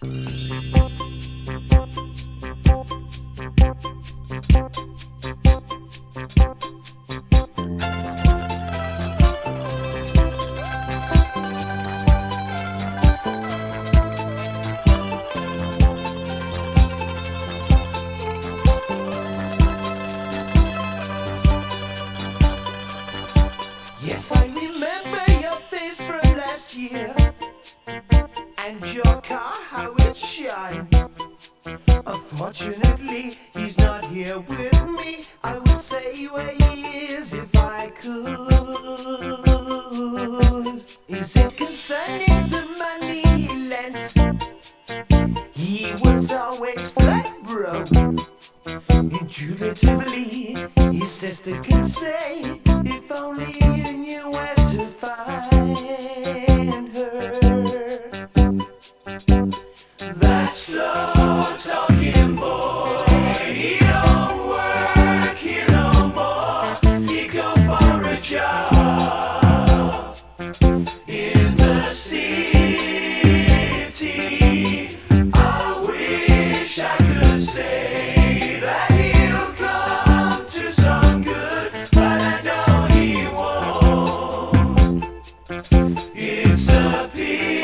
Yes, I remember your face from last year, and your car, how it shined. Unfortunately, he's not here with me. I would say where he is if I could. Is it concerning the money he lent? He was always flat broke. Intuitively, his sister can say, if only you knew where to find her. That slow talking boy, he don't work here no more. He go for a job in the city. I wish I could say that he'll come to some good, but I know he won't. It's a pity.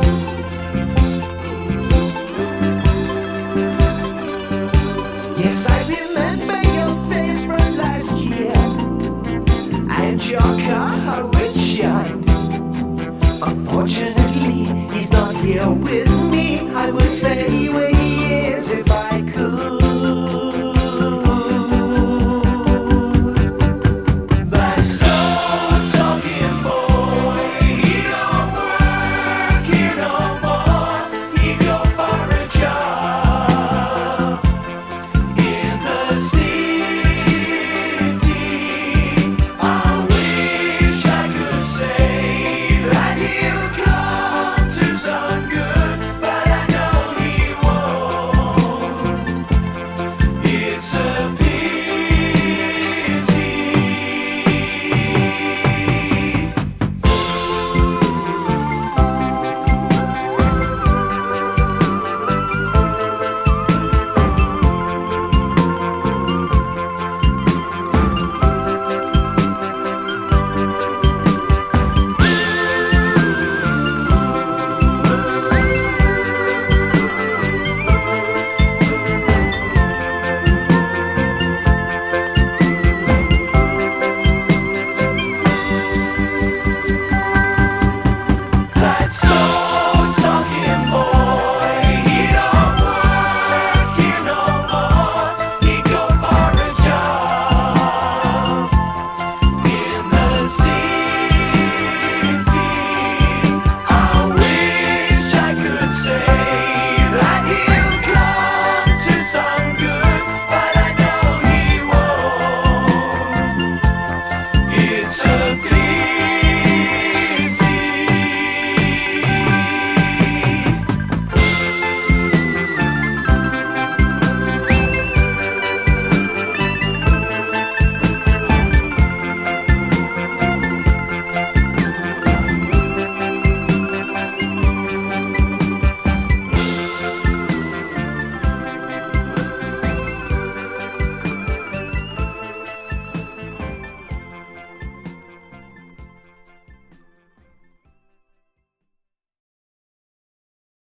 Yes,